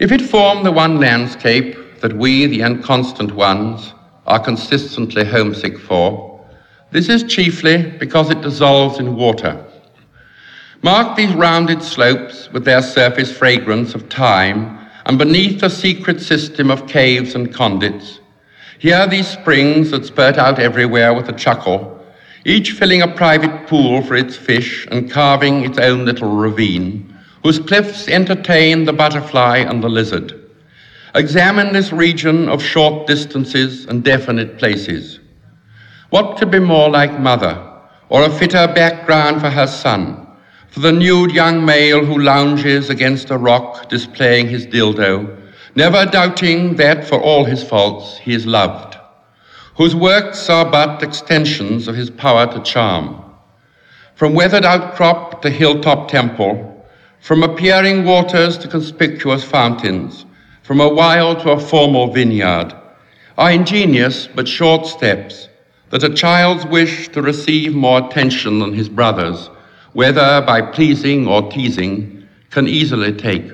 If it form the one landscape that we, the inconstant ones, are consistently homesick for, this is chiefly because it dissolves in water. Mark these rounded slopes with their surface fragrance of time, and beneath a secret system of caves and conduits, here these springs that spurt out everywhere with a chuckle, each filling a private pool for its fish and carving its own little ravine, whose cliffs entertain the butterfly and the lizard. Examine this region of short distances and definite places. What could be more like mother, or a fitter background for her son, for the nude young male who lounges against a rock displaying his dildo, never doubting that for all his faults he is loved, whose works are but extensions of his power to charm. From weathered outcrop to hilltop temple, from appearing waters to conspicuous fountains, from a wild to a formal vineyard, are ingenious but short steps that a child's wish to receive more attention than his brothers, whether by pleasing or teasing, can easily take.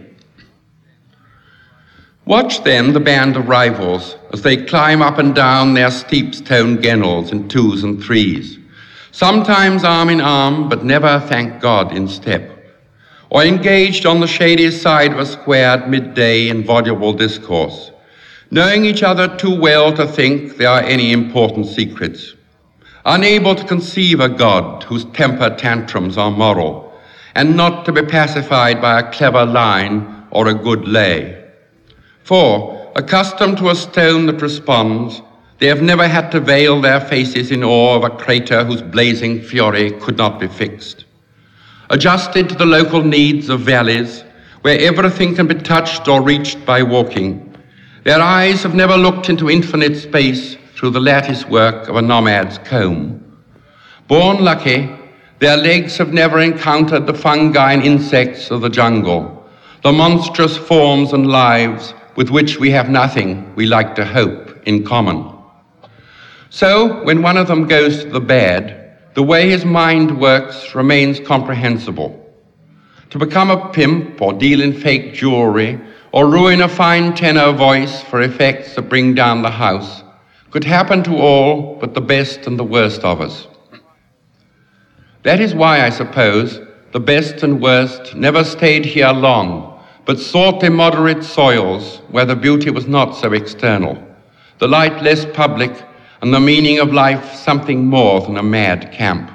Watch then the band of rivals as they climb up and down their steep stone gennels in twos and threes, sometimes arm in arm, but never, thank God, in step, or engaged on the shady side of a squared midday in voluble discourse, knowing each other too well to think there are any important secrets, unable to conceive a God whose temper tantrums are moral, and not to be pacified by a clever line or a good lay. For, accustomed to a stone that responds, they have never had to veil their faces in awe of a crater whose blazing fury could not be fixed. Adjusted to the local needs of valleys, where everything can be touched or reached by walking, their eyes have never looked into infinite space through the lattice work of a nomad's comb. Born lucky, their legs have never encountered the fungi and insects of the jungle, the monstrous forms and lives with which we have nothing, we like to hope, in common. So, when one of them goes to the bad, the way his mind works remains comprehensible. To become a pimp or deal in fake jewelry or ruin a fine tenor voice for effects that bring down the house could happen to all but the best and the worst of us. That is why, I suppose, the best and worst never stayed here long, but sought immoderate soils where the beauty was not so external, the light less public, and the meaning of life something more than a mad camp.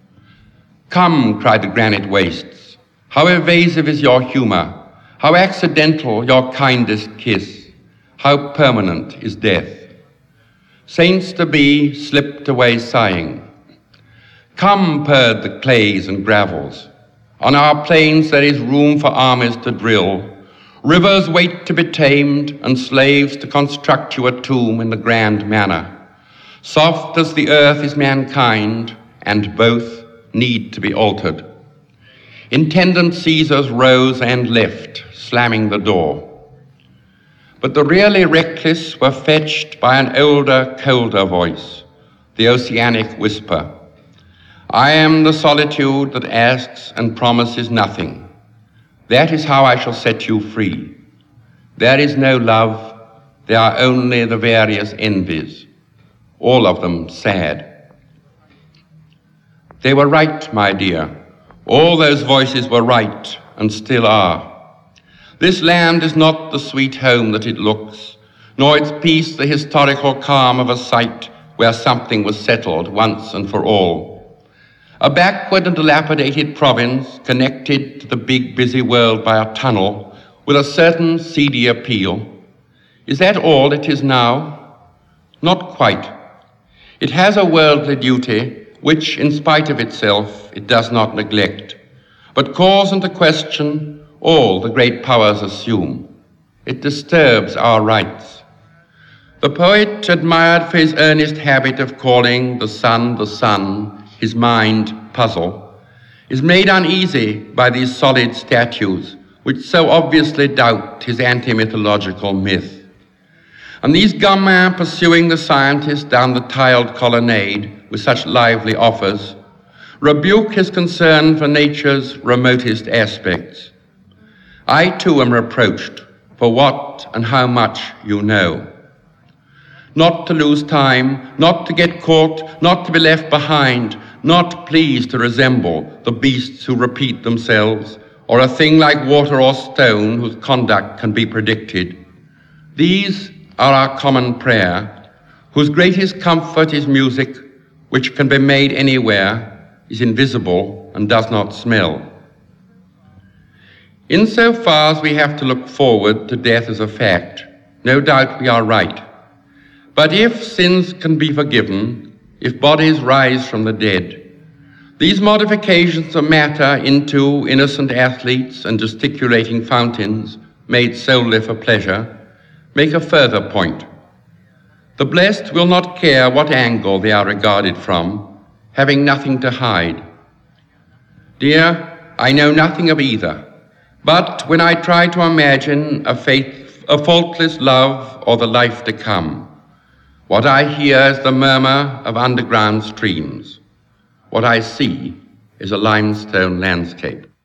Come, cried the granite wastes, how evasive is your humor, how accidental your kindest kiss, how permanent is death. Saints to be slipped away sighing. Come, purred the clays and gravels, on our plains there is room for armies to drill, rivers wait to be tamed, and slaves to construct you a tomb in the grand manner. Soft as the earth is mankind, and both need to be altered. Intendant Caesars rose and left, slamming the door. But the really reckless were fetched by an older, colder voice, the oceanic whisper. I am the solitude that asks and promises nothing. That is how I shall set you free. There is no love, there are only the various envies, all of them sad. They were right, my dear. All those voices were right and still are. This land is not the sweet home that it looks, nor its peace the historical calm of a site where something was settled once and for all. A backward and dilapidated province connected to the big busy world by a tunnel with a certain seedy appeal. Is that all it is now? Not quite. It has a worldly duty which, in spite of itself, it does not neglect, but calls into question all the great powers assume. It disturbs our rights. The poet, admired for his earnest habit of calling the sun, his mind puzzle, is made uneasy by these solid statues which so obviously doubt his anti-mythological myth. And these gamins pursuing the scientist down the tiled colonnade with such lively offers rebuke his concern for nature's remotest aspects. I too am reproached for what and how much you know. Not to lose time, not to get caught, not to be left behind, not pleased to resemble the beasts who repeat themselves, or a thing like water or stone whose conduct can be predicted. These are our common prayer, whose greatest comfort is music, which can be made anywhere, is invisible, and does not smell. Insofar as we have to look forward to death as a fact, no doubt we are right. But if sins can be forgiven, if bodies rise from the dead, these modifications of matter into innocent athletes and gesticulating fountains made solely for pleasure make a further point. The blessed will not care what angle they are regarded from, having nothing to hide. Dear, I know nothing of either, but when I try to imagine a faultless love or the life to come, what I hear is the murmur of underground streams. What I see is a limestone landscape.